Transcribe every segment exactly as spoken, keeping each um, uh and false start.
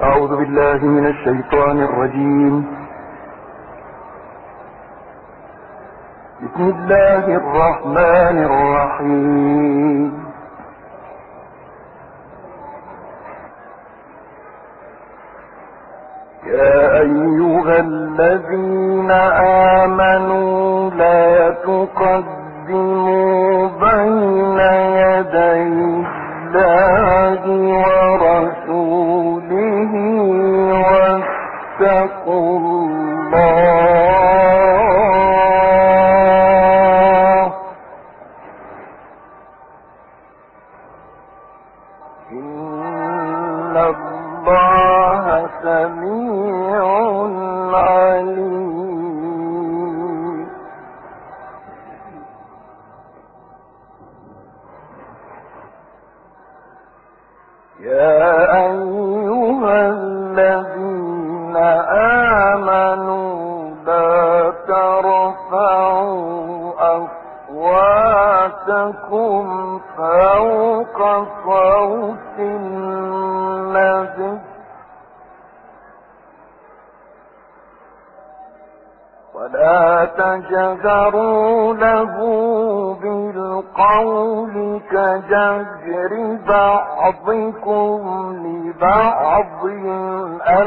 أعوذ بالله من الشيطان الرجيم. بسم الله الرحمن الرحيم. يا أيها الذين آمنوا لا تقدموا بين يدي الله ورسوله واتقوا الله إن الله سميع عليم. يا أيها الذين آمنوا لا ترفعوا أصواتكم فوق صوت النبي ولا تجهروا له بالقول كجهر بعضكم لبعض أن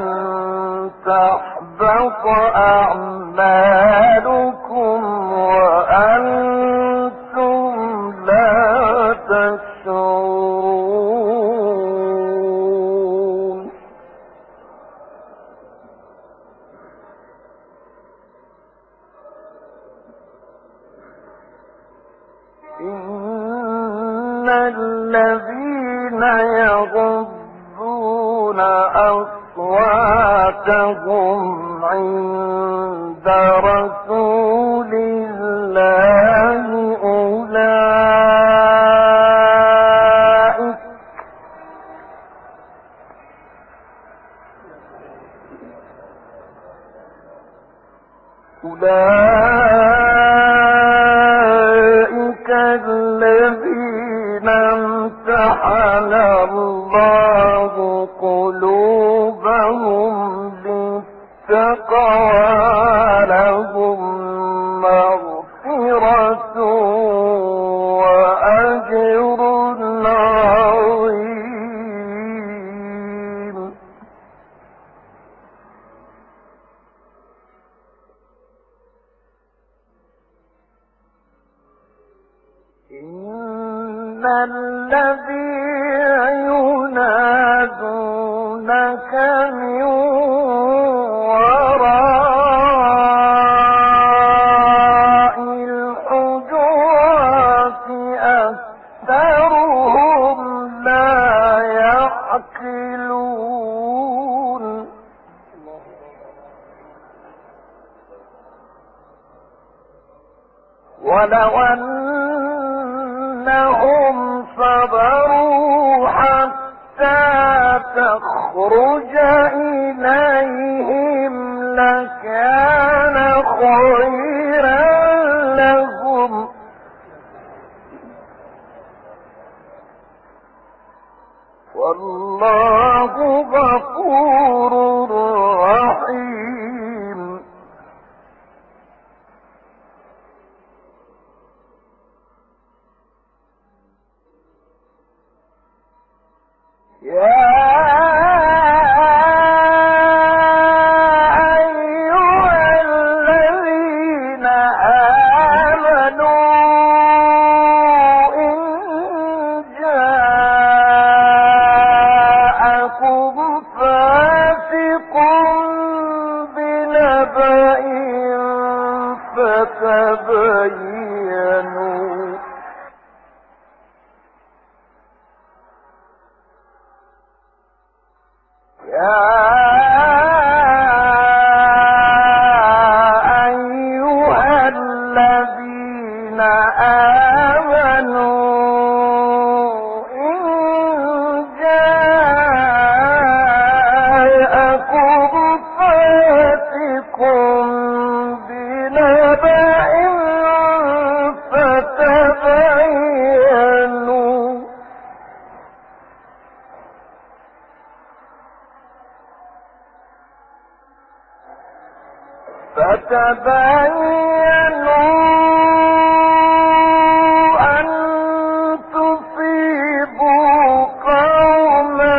تحبط أعمالكم وأنتم لا تشعرون. إن الذين يغضون أصواتهم عند رسول الله أولئك أولئك الذين امتحن الله قلوبهم للتقوى لهم مغفرة وأجر عظيم. إن الذين ينادونك من وراء الحجرات أكثرهم لا يعقلون. ولو أنهم صبروا حتى تخرج إليهم لكان خيرا لهم والله غفور رحيم. يا أيها الذين آمنوا إن جاءكم فاسق بنبأ فتبينوا يا أيها الذين آمنوا إن جاءكم فاسق بنبأ فتبينوا فتبينوا أن تصيبوا قوما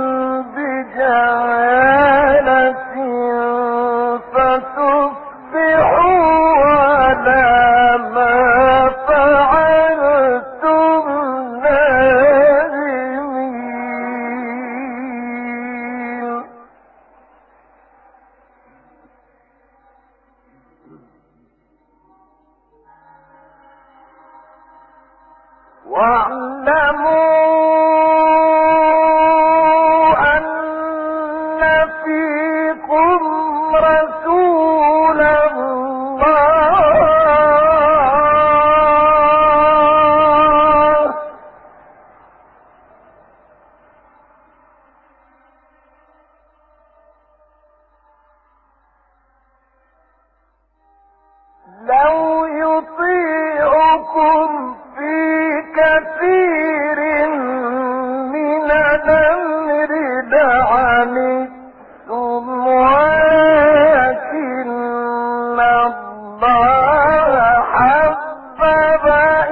بجهالة فتصبحوا على ما فعلتم نادمين. واعلموا أن فيكم رسول الله لو يطيعكم في كثير من الأمر لعنتم ولكن الله حبب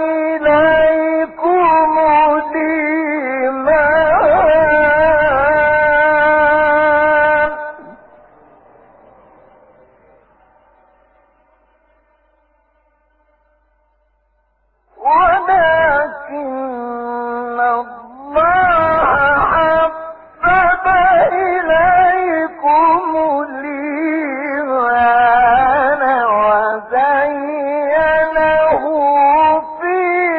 إليكم الإيمان ولكن الله حبب إليكم الإيمان وزينه في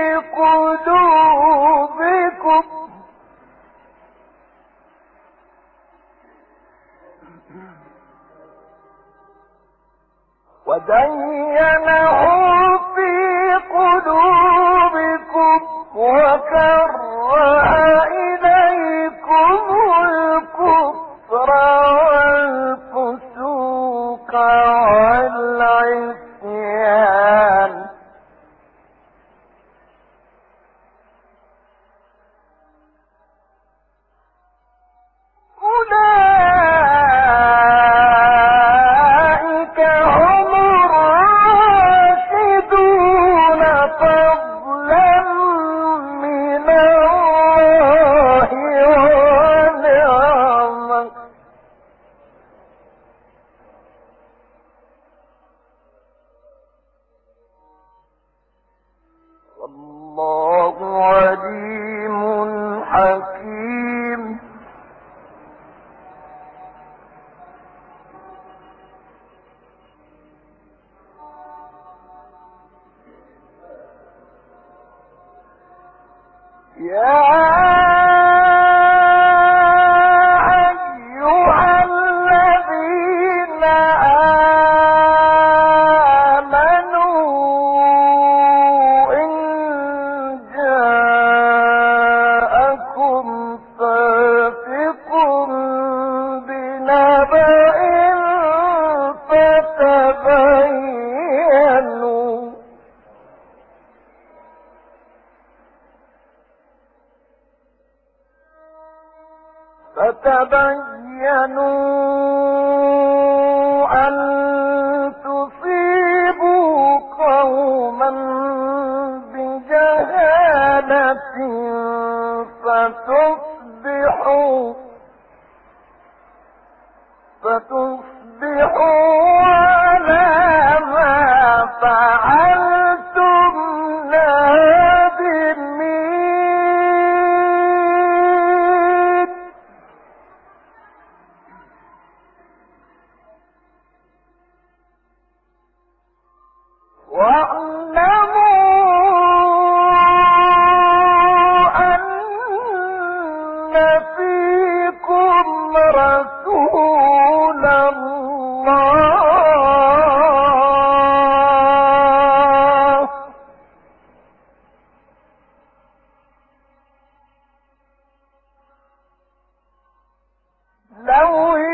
قلوبكم وزينه في قلوبكم وكره إليكم الكفر والفسوق والعصيان أولئك هم الراشدون فضلا من الله ونعمة والله عليم حكيم. يا أيها الذين آمنوا إن جاءكم فاسق بنبأ فتبينوا فتبينوا أن تصيبوا قوما بجهالة فتصبحوا فتصبحوا على ما فعلتم نادمين. واعلموا أن فيكم رسول الله لو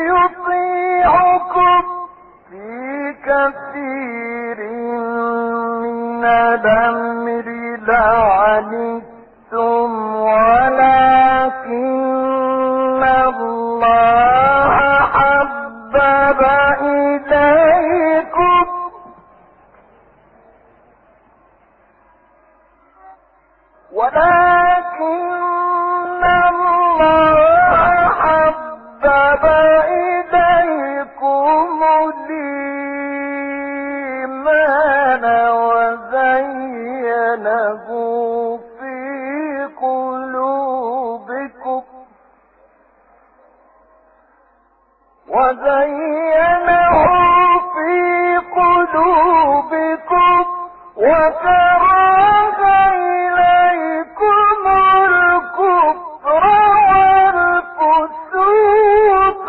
يطيعكم في كثير من الأمر لعنتم ولكن الله حبب إليكم وزينه في قلوبكم وكره إليكم الكفر والفسوق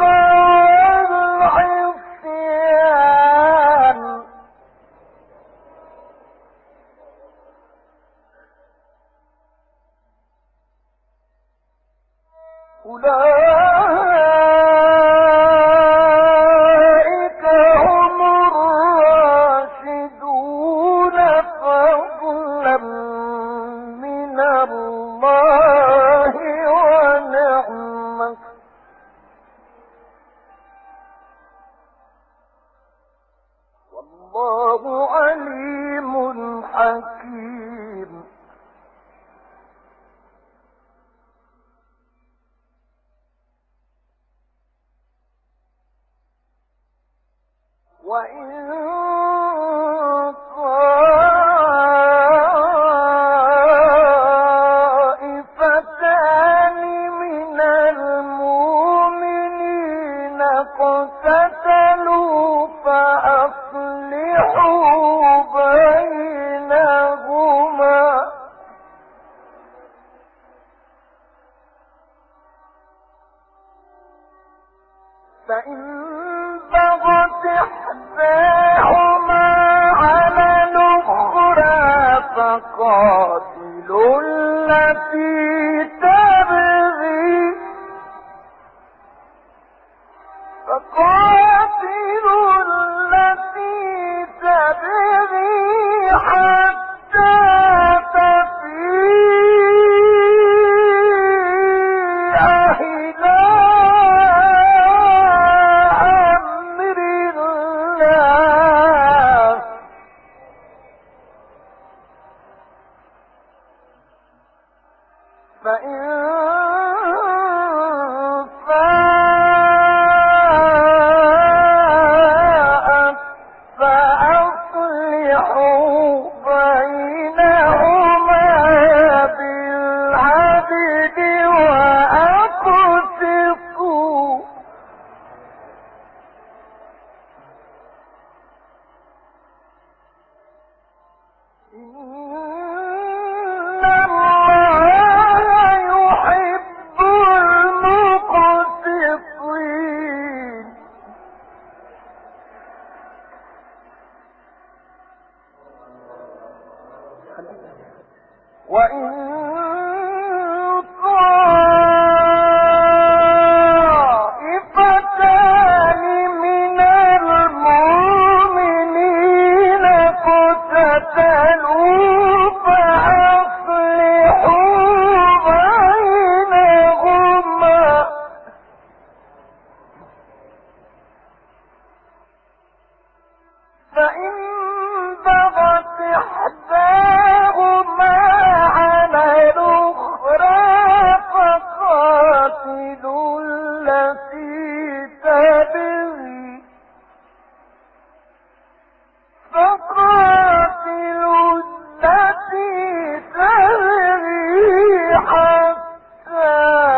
والعصيان أولئك هم الراشدون فضلا من الله ونعمة والله عليم حكيم. وإن طائفتان من المؤمنين اقتتلوا فأصلحوا بينهما فإن بغت إحداهما على الأخرى فقاتلوا التي تبغي فقاتلوا التي تبغي حتى تفيء إلى أمر الله فإن فاءت فأصلحوا بينهما بالعدل وأقسطوا إن الله يحب المقسطين. وإن طائفتان من المؤمنين اقتتلوا فأصلحوا بينهما فإن بغت إحداهما على الأخرى فقاتلوا التي تبغي فقاتلوا التي تبغي حتى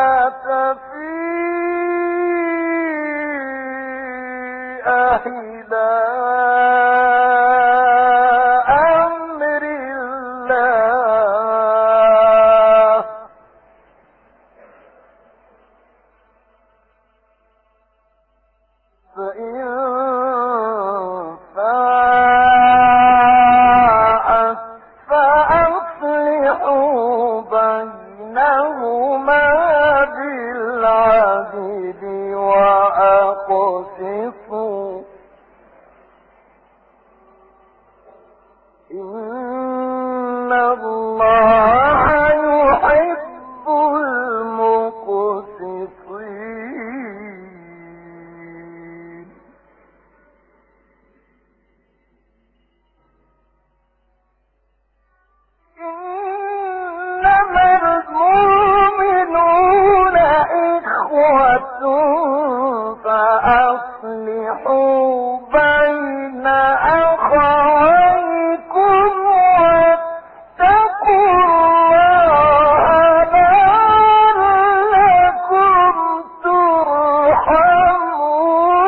تفيء إلى أمر الله فإن فاءت فأصلحوا بينهما بالعدل وأقسطوا إن الله يحب المقسطين. إنما المؤمنون إخوة فأصلحوا بين أخويكم واتقوا الله لعلكم ترحمون.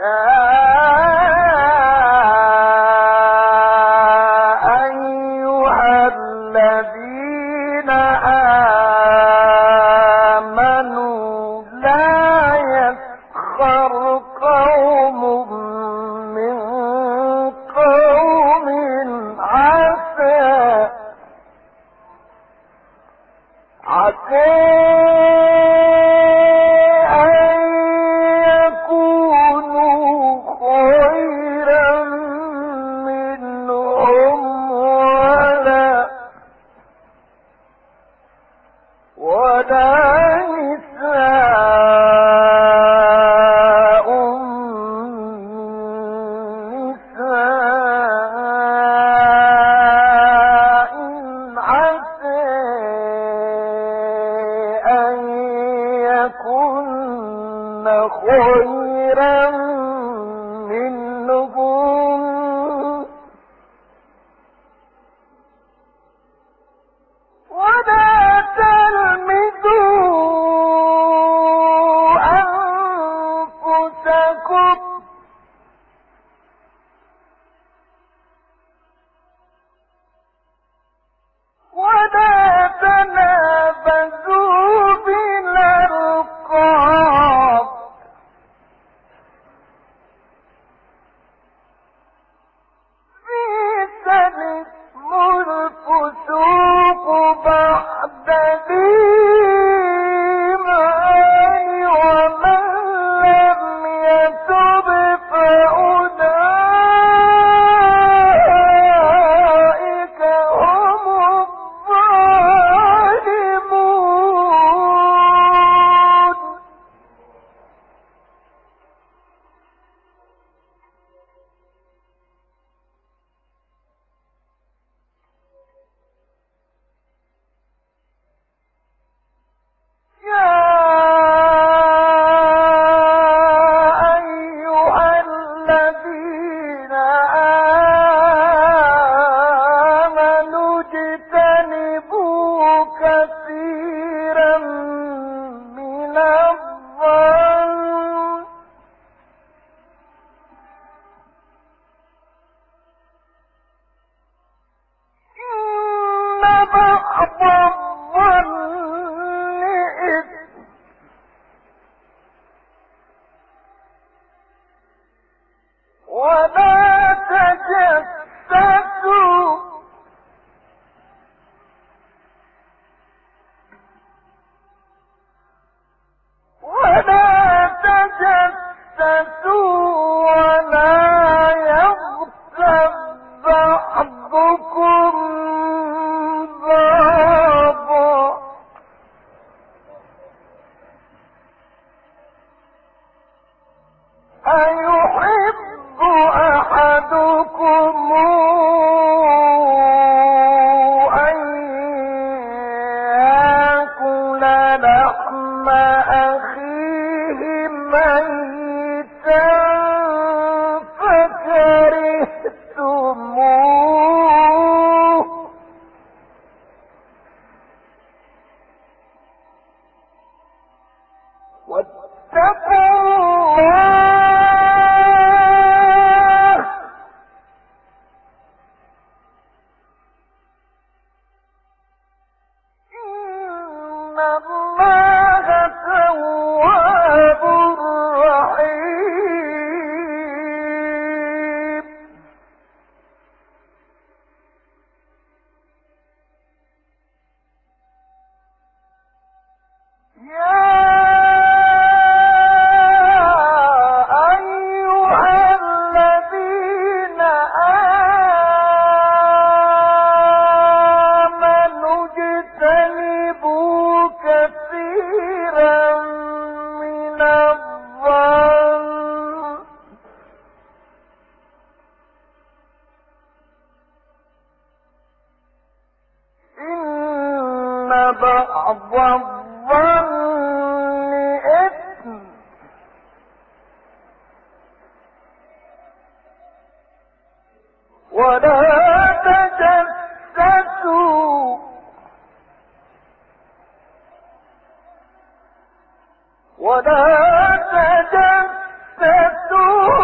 ولا تجسسوا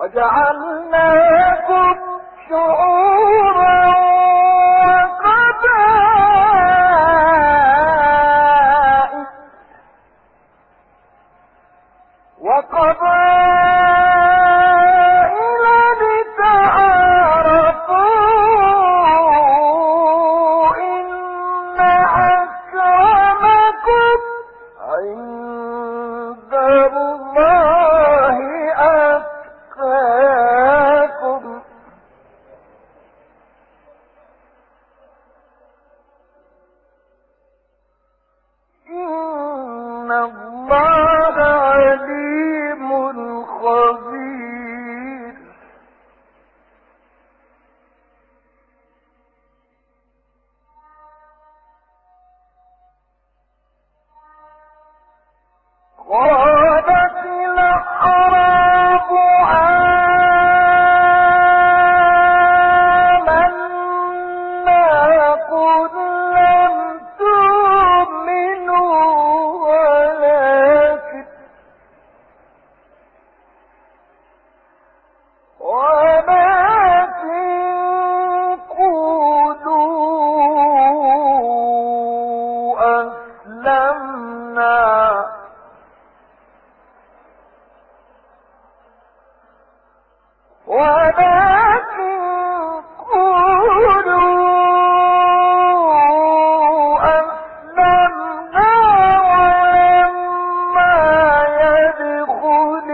وجعلناكم شعوبا وقبائل وقبائل لتعارفوا إن أكرمكم عند الله أتقاكم إن الله عليم خبير. قالت الأعراب آمنا قل لم تؤمنوا ولكن ولكن قولوا أسلمنا ولكن قولوا أسلمنا ولما يدخل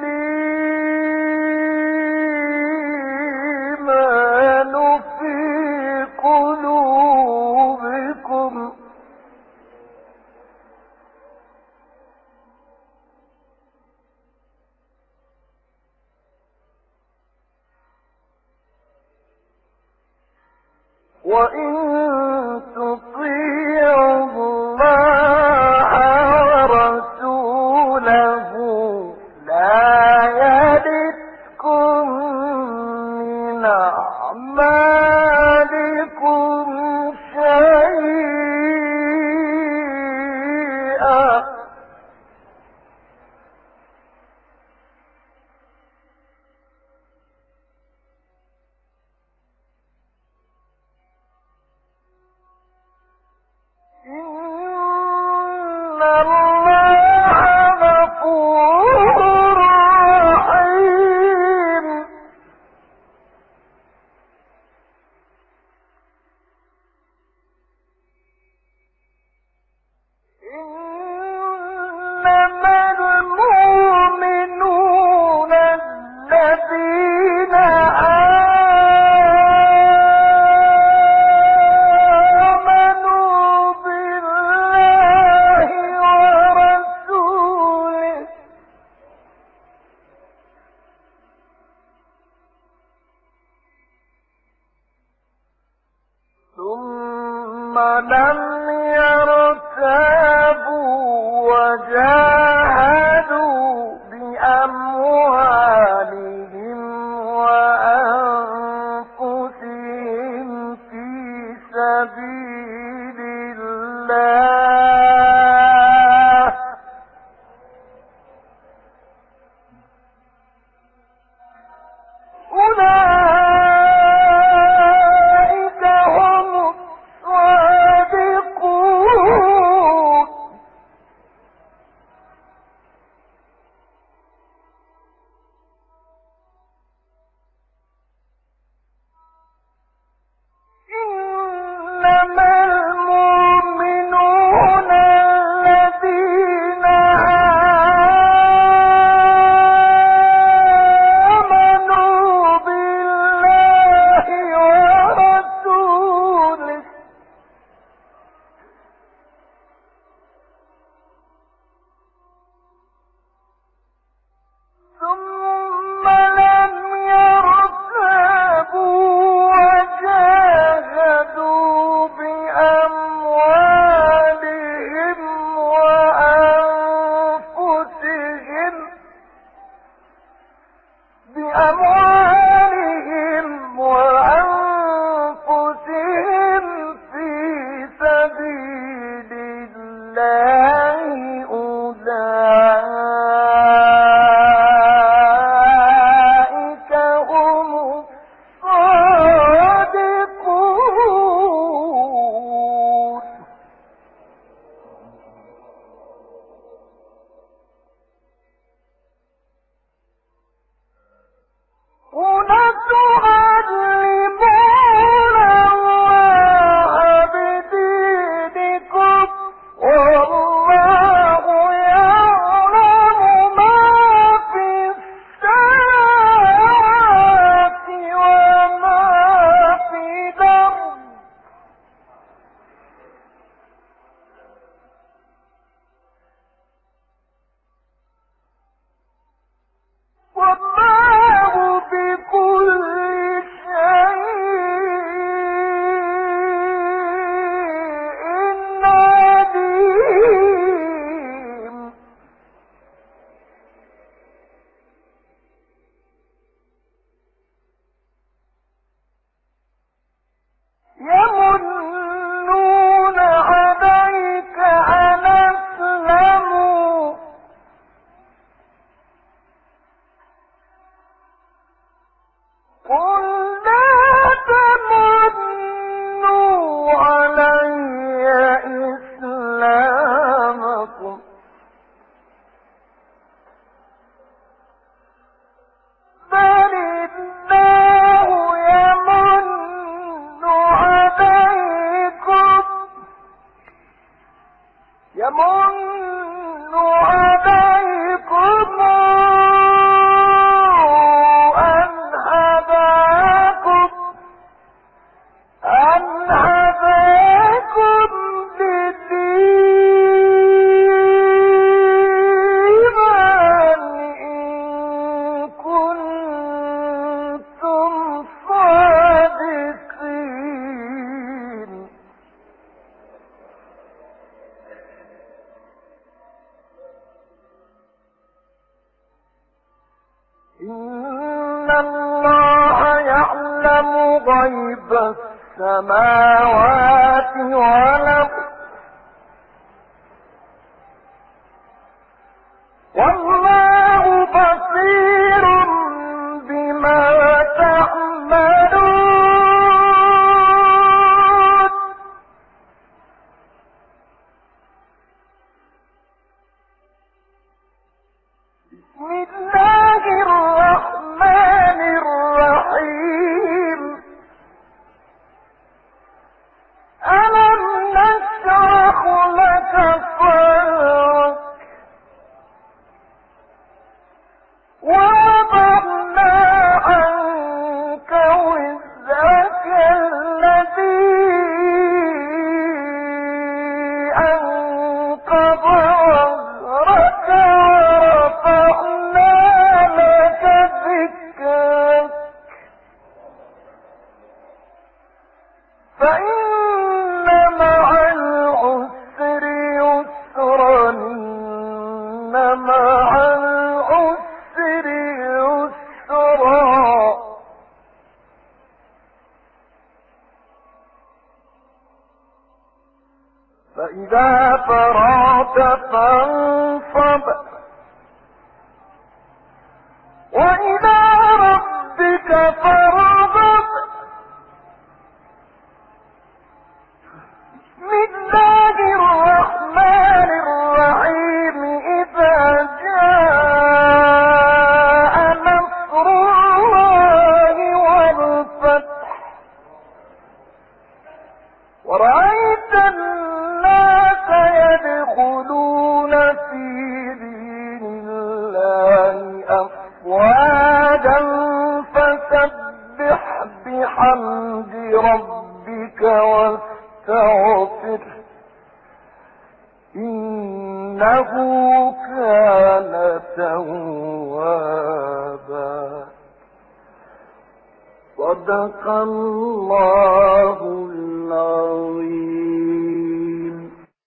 الإيمان في قلوبكم وإن تطيعوا الله ورسوله لا يلدكم من أعمالكم شيئا إن الله غفور إن الله يعلم غيب السماوات والأرض والله بصير بما تعملون. بسم الله الرحمن الرحيم. ألم نشرح لك صدرك ووضعنا عنك وزرك الذي أنقض ظهرك ورفعنا لك ذكرك فإن مع العسر يسرا إن مع العسر يسرا. فإذا فرغت فانصب وإلى ربك فارغب. بسم الله الرحمن الرحيم. إذا جاء نصر الله والفتح ورأيت الناس يدخلون في دين الله أفواجا فسبح بحمد ربك واستغفره إنه كان توابا. صدق الله العظيم.